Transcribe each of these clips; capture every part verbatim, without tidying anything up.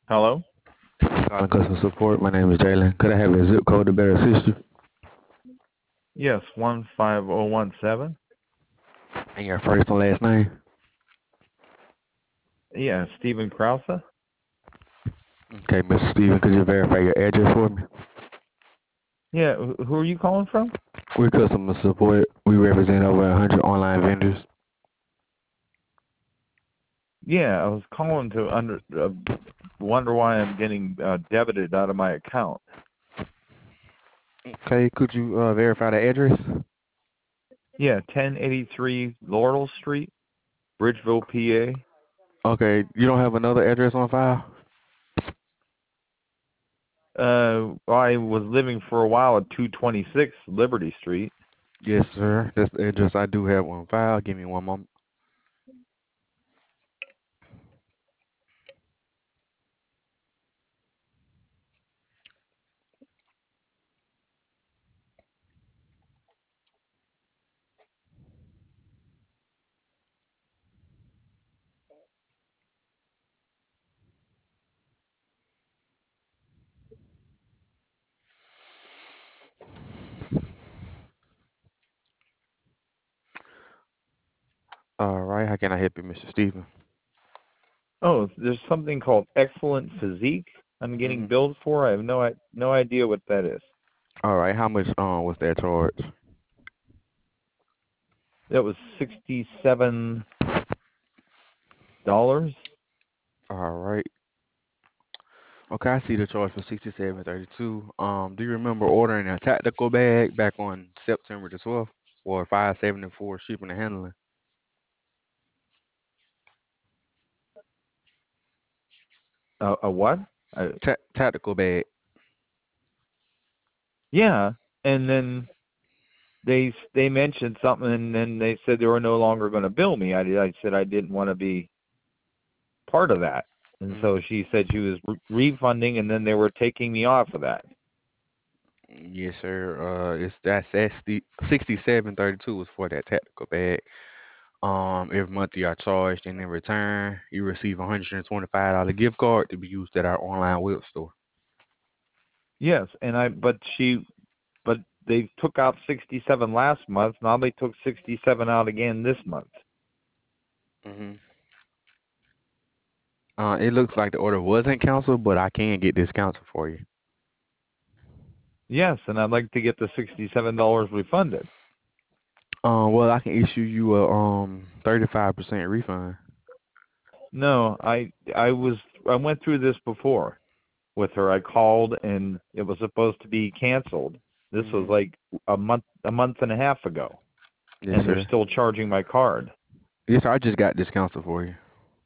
Hello? Calling customer support. My name is Jalen. Could I have a zip code to better assist you? Yes, one five zero one seven. And your first and last name? Yeah, Stephen Krause. Okay, mister Steven, could you verify your address for me? Yeah, wh- who are you calling from? We're customer support. We represent over one hundred online vendors. Yeah, I was calling to under uh, wonder why I'm getting uh, debited out of my account. Okay, could you uh, verify the address? Yeah, ten eighty-three Laurel Street, Bridgeville, P A. Okay, you don't have another address on file? Uh, I was living for a while at two twenty-six Liberty Street. Yes, sir. That's the address I do have on file. Give me one moment. All right, how can I help you, mister Steven? Oh, there's something called Excellent Physique I'm getting Mm-hmm. billed for. I have no i- no idea what that is. All right, how much um was that charge? That was sixty-seven dollars. All right. Okay, I see the charge for sixty-seven thirty-two. Um, do you remember ordering a tactical bag back on September the twelfth for five seventy-four shipping and handling? Uh, a what? I, Ta- tactical bag. yeah, and then they they mentioned something, and then they said they were no longer going to bill me. I I said I didn't want to be part of that, and Mm, so she said she was re- refunding, and then they were taking me off of that. yes, sir. Uh, it's that's sixty sixty-seven thirty-two is for that tactical bag. Um, every month you are charged, and in return you receive a one hundred twenty-five dollar gift card to be used at our online web store. Yes, and I but she but they took out sixty-seven last month. Now they took sixty-seven out again this month. Hmm. Uh, it looks like the order wasn't canceled, but I can get this canceled for you. Yes, and I'd like to get the sixty-seven dollars refunded. Um, well, I can issue you a um thirty-five percent refund. No, I I was I went through this before with her. I called and it was supposed to be canceled. This was Hmm. like a month a month and a half ago, Yes, and they're sir. still charging my card. Yes, sir. I just got this canceled for you.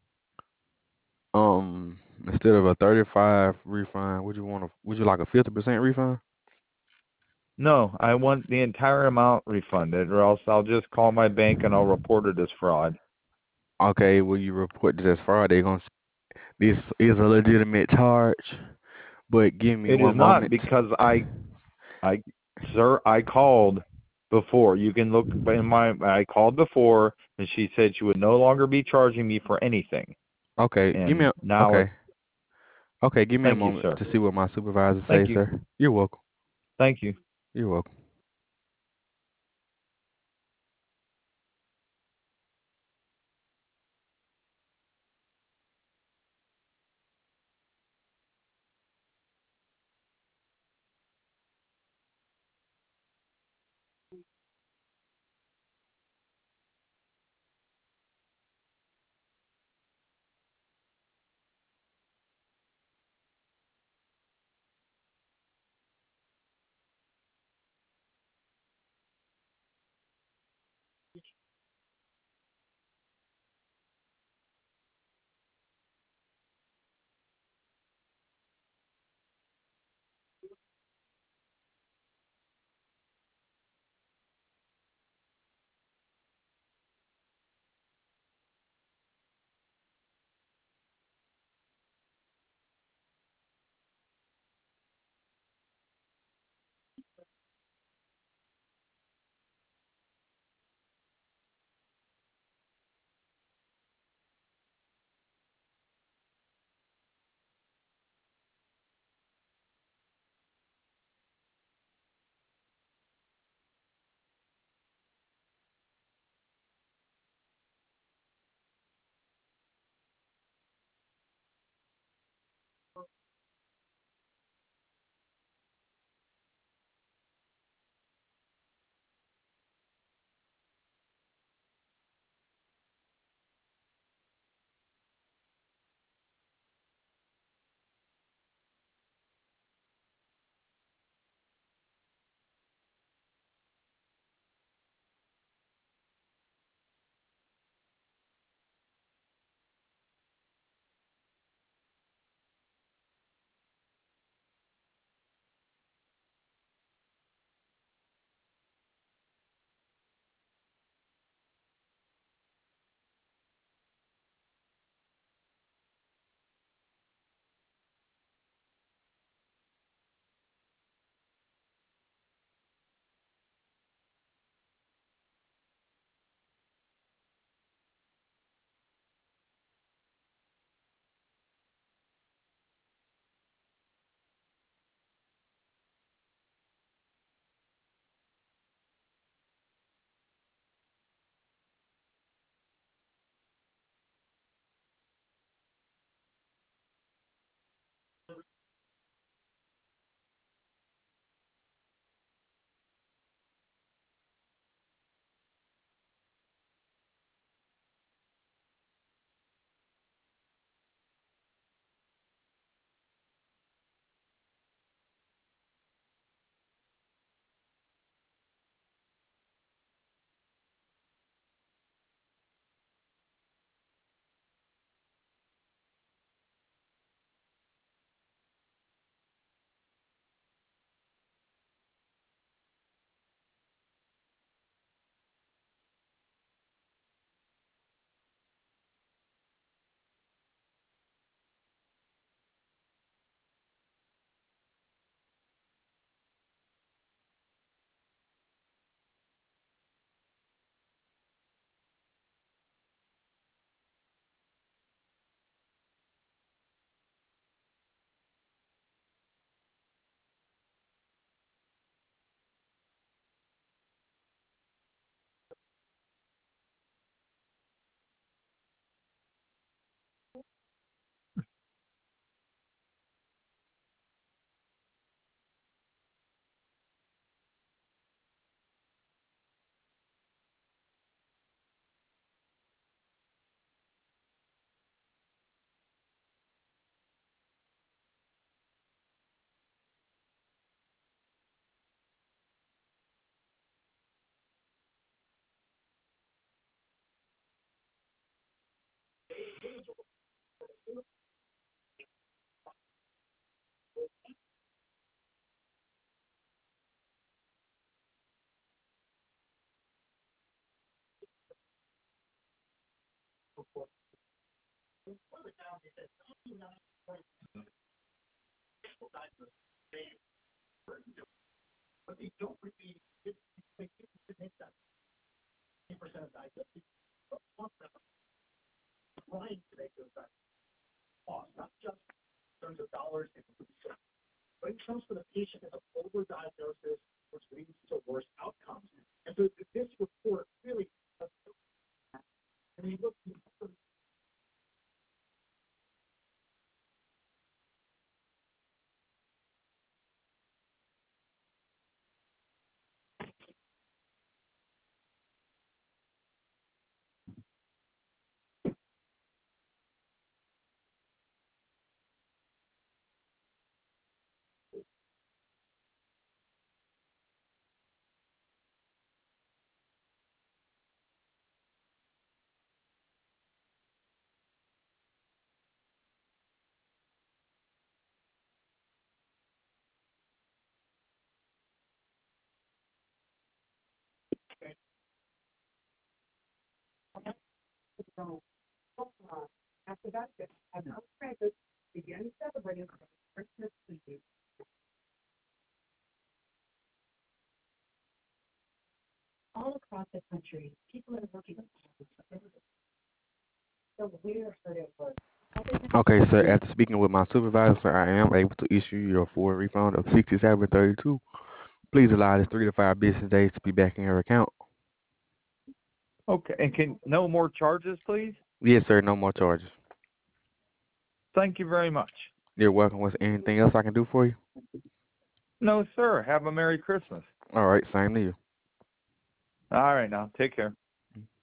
Um, instead of a thirty-five refund, would you want a, would you like a fifty percent refund? No, I want the entire amount refunded, or else I'll just call my bank and I'll report it as fraud. Okay, will you report this as fraud? They're gonna s- this is a legitimate charge, but give me It is one not moment. because I I sir I called before. You can look in my I called before and she said she would no longer be charging me for anything. Okay, give me And a now it's okay. Okay, give me a thank you, moment sir. to see what my supervisor say, Thank you. sir. You're welcome. Thank you. You're welcome. Okay, sir. After speaking with my supervisor, I am able to issue you a full refund of sixty-seven thirty-two. Please allow this three to five business days to be back in your account. Okay, and can no more charges, please? Yes, sir. No more charges. Thank you very much. You're welcome. Was there anything else I can do for you? No, sir. Have a Merry Christmas. All right. Same to you. All right, now take care.